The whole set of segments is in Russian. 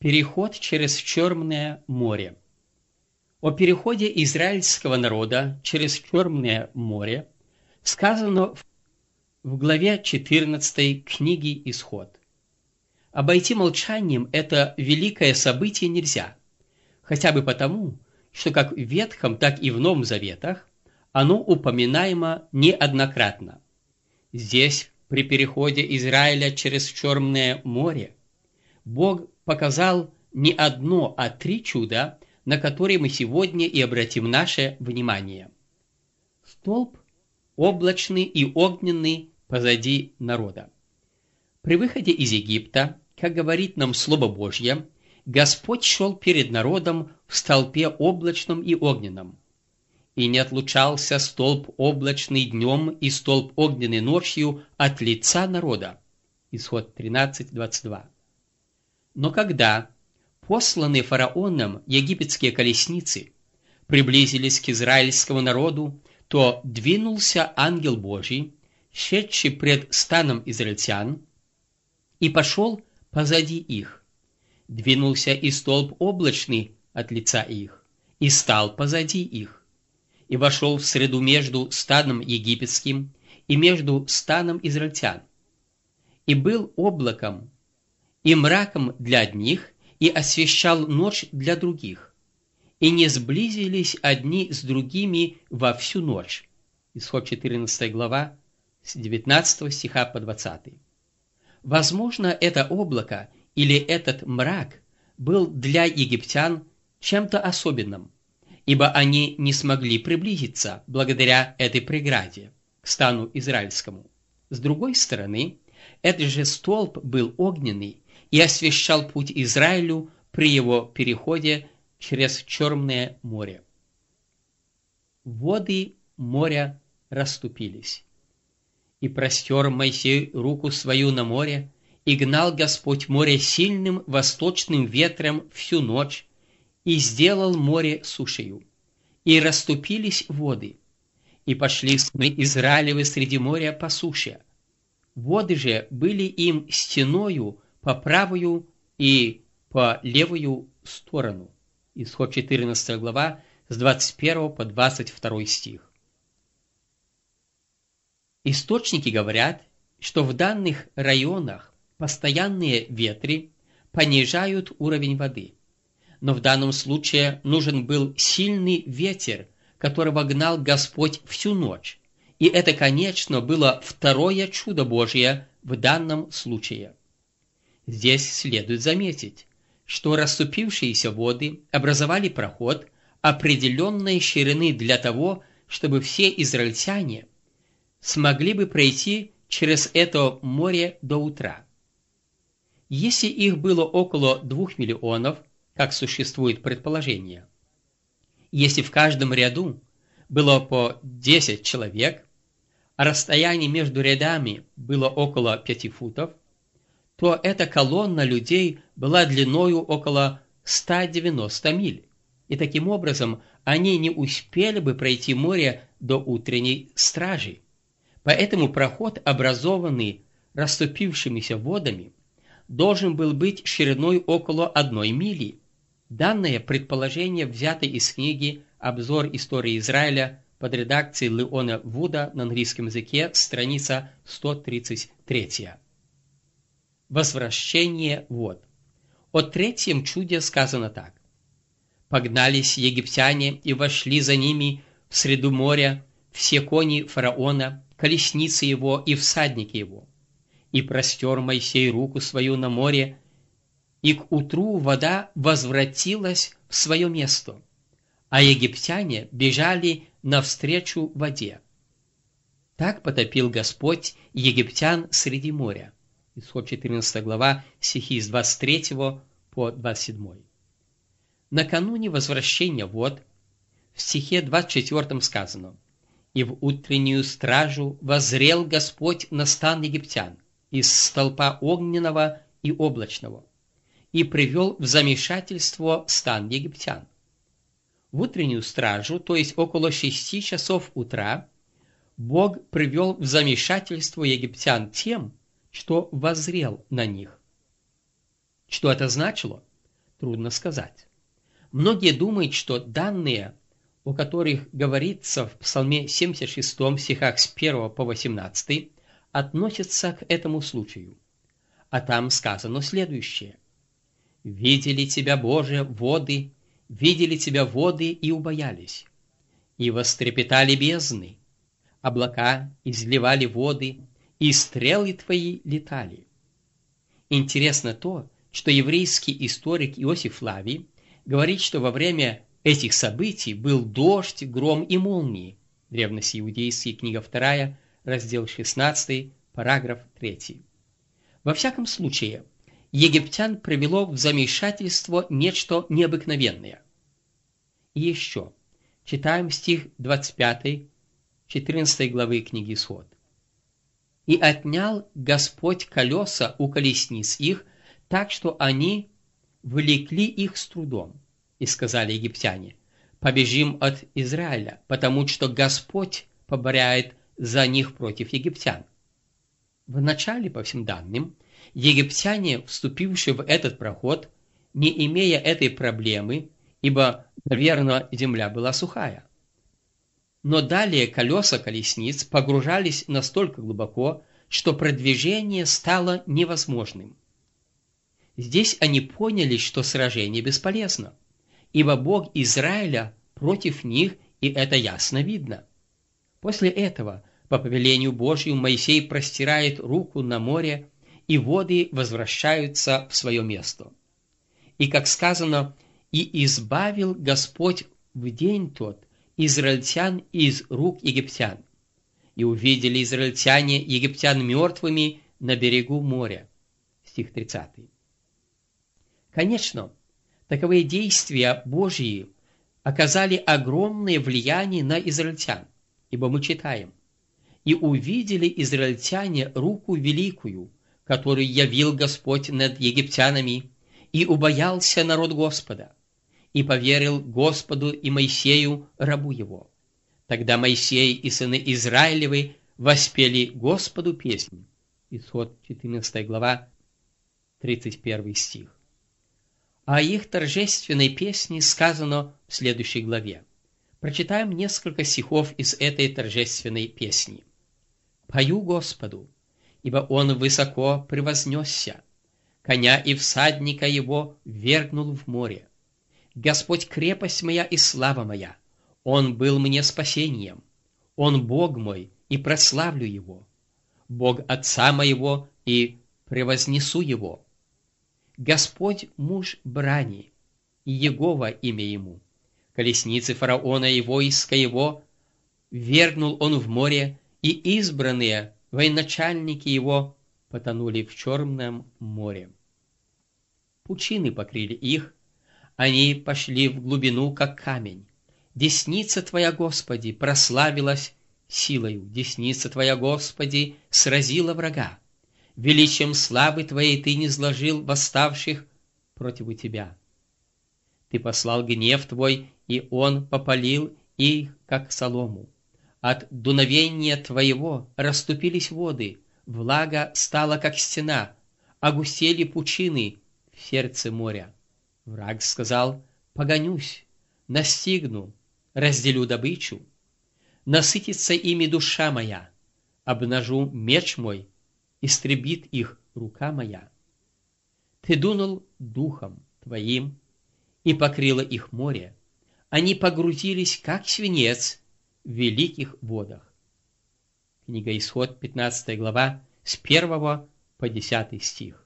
Переход через Черное море. О переходе израильского народа через Черное море сказано в главе 14 книги «Исход». Обойти молчанием это великое событие нельзя, хотя бы потому, что как в Ветхом, так и в Новом Заветах оно упоминаемо неоднократно. Здесь, при переходе Израиля через Черное море, Бог показал не одно, а 3 чуда, на которые мы сегодня и обратим наше внимание. Столб облачный и огненный позади народа. При выходе из Египта, как говорит нам Слово Божье, Господь шел перед народом в столпе облачном и огненном. И не отлучался столб облачный днем и столб огненный ночью от лица народа. Исход 13:22. Но когда посланные фараоном египетские колесницы приблизились к израильскому народу, то двинулся ангел Божий, шедший пред станом израильтян, и пошел позади их. Двинулся и столб облачный от лица их, и стал позади их, и вошел в среду между станом египетским и между станом израильтян, и был облаком и мраком для одних, и освещал ночь для других, и не сблизились одни с другими во всю ночь. Исход 14 глава, с 19 стиха по 20. Возможно, это облако или этот мрак был для египтян чем-то особенным, ибо они не смогли приблизиться благодаря этой преграде к стану израильскому. С другой стороны, этот же столб был огненный и освещал путь Израилю при его переходе через Черное море. Воды моря расступились. И простер Моисей руку свою на море, и гнал Господь море сильным восточным ветром всю ночь, и сделал море сушею. И расступились воды, и пошли сыны Израилевы среди моря по суше. Воды же были им стеною по правую и по левую сторону. Исход 14 глава, с 21 по 22 стих. Источники говорят, что в данных районах постоянные ветры понижают уровень воды. Но в данном случае нужен был сильный ветер, которого гнал Господь всю ночь. И это, конечно, было второе чудо Божие в данном случае. Здесь следует заметить, что расступившиеся воды образовали проход определенной ширины для того, чтобы все израильтяне смогли бы пройти через это море до утра. Если их было около 2 миллионов, как существует предположение, если в каждом ряду было по 10 человек, а расстояние между рядами было около 5 футов, то эта колонна людей была длиною около 190 миль, и таким образом они не успели бы пройти море до утренней стражи. Поэтому проход, образованный расступившимися водами, должен был быть шириной около 1 мили. Данное предположение взято из книги «Обзор истории Израиля» под редакцией Леона Вуда на английском языке, страница 133. Возвращение вод. О 3-м чуде сказано так. «Погнались египтяне и вошли за ними в среду моря все кони фараона, колесницы его и всадники его. И простер Моисей руку свою на море, и к утру вода возвратилась в свое место, а египтяне бежали навстречу воде. Так потопил Господь египтян среди моря». Исход 14 глава, стихи с 23 по 27. Накануне возвращения вод в стихе 24 сказано: «И в утреннюю стражу воззрел Господь на стан египтян из столпа огненного и облачного, и привел в замешательство стан египтян». В утреннюю стражу, то есть около 6 часов утра, Бог привел в замешательство египтян тем, что воззрел на них. Что это значило? трудно сказать. Многие думают, что данные, о которых говорится в Псалме 76 стихах с 1 по 18, относятся к этому случаю. А там сказано следующее. «Видели тебя, Боже, воды, видели тебя воды и убоялись, и вострепетали бездны, облака изливали воды, и стрелы твои летали». Интересно то, что еврейский историк Иосиф Флавий говорит, что во время этих событий был дождь, гром и молнии. Древности иудейские, книга 2, раздел 16, параграф 3. Во всяком случае, египтян привело в замешательство нечто необыкновенное. И еще, читаем стих 25, 14 главы книги Исход. «И отнял Господь колеса у колесниц их, так что они влекли их с трудом. И сказали египтяне, побежим от Израиля, потому что Господь поборяет за них против египтян». Вначале, по всем данным, египтяне, вступившие в этот проход, не имея этой проблемы, ибо, наверное, земля была сухая. Но далее колеса колесниц погружались настолько глубоко, что продвижение стало невозможным. Здесь они поняли, что сражение бесполезно, ибо Бог Израиля против них, и это ясно видно. После этого, по повелению Божию, Моисей простирает руку на море, и воды возвращаются в свое место. И, как сказано, «И избавил Господь в день тот израильтян из рук египтян, и увидели израильтяне египтян мертвыми на берегу моря». Стих 30. Конечно, таковые действия Божьи оказали огромное влияние на израильтян, ибо мы читаем: «И увидели израильтяне руку великую, которую явил Господь над египтянами, и убоялся народ Господа, и поверил Господу и Моисею, рабу его. Тогда Моисей и сыны Израилевы воспели Господу песнь». Исход 14 глава, 31 стих. О их торжественной песне сказано в следующей главе. Прочитаем несколько стихов из этой торжественной песни. «Пою Господу, ибо Он высоко превознесся, коня и всадника его ввергнул в море. Господь крепость моя и слава моя, Он был мне спасением. Он Бог мой, и прославлю Его. Бог Отца моего, и превознесу Его. Господь муж брани, и Егова имя Ему. Колесницы фараона и войска его ввергнул Он в море, и избранные военачальники его потонули в Черном море. Пучины покрыли их, они пошли в глубину, как камень. Десница Твоя, Господи, прославилась силою, десница Твоя, Господи, сразила врага. Величием славы Твоей Ты низложил восставших против Тебя. Ты послал гнев Твой, и он попалил их, как солому. От дуновения Твоего расступились воды, влага стала, как стена, огустели пучины в сердце моря. Враг сказал: погонюсь, настигну, разделю добычу. Насытится ими душа моя, обнажу меч мой, истребит их рука моя. Ты дунул духом Твоим, и покрыло их море. Они погрузились, как свинец, в великих водах. Книга Исход, 15 глава, с 1 по 10 стих.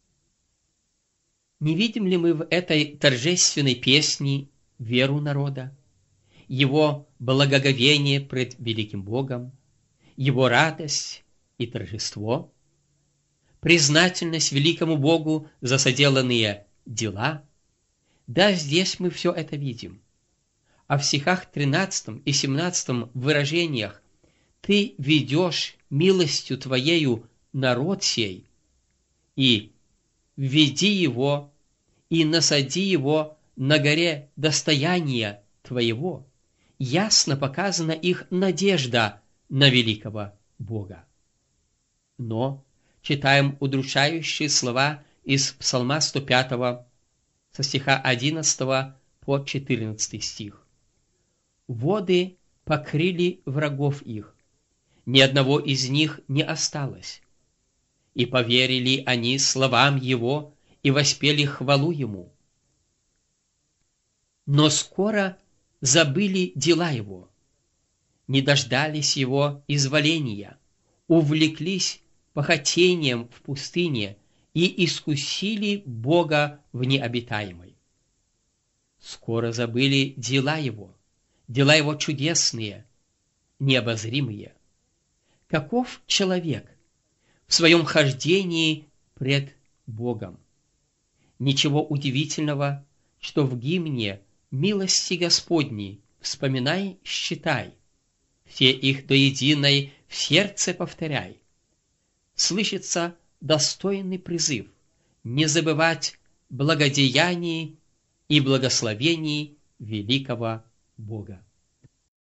Не видим ли мы в этой торжественной песне веру народа, его благоговение пред великим Богом, его радость и торжество, признательность великому Богу за соделанные дела? Да, здесь мы все это видим. А в стихах 13 и 17 выражениях «Ты ведешь милостью Твоею народ сей, и введи его, и насади его на горе достояния Твоего», ясно показана их надежда на великого Бога. Но читаем удручающие слова из Псалма 105, со стиха 11 по 14 стих. Воды покрыли врагов их, ни одного из них не осталось. И поверили они словам его и воспели хвалу ему. Но скоро забыли дела его, не дождались его изволения, увлеклись похотением в пустыне и искусили Бога в необитаемой. Скоро забыли дела его чудесные, необозримые. Каков человек в своем хождении пред Богом? Ничего удивительного, что в гимне «Милости Господней» вспоминай, считай, все их до единой в сердце повторяй. Слышится достойный призыв не забывать благодеяний и благословений великого Бога.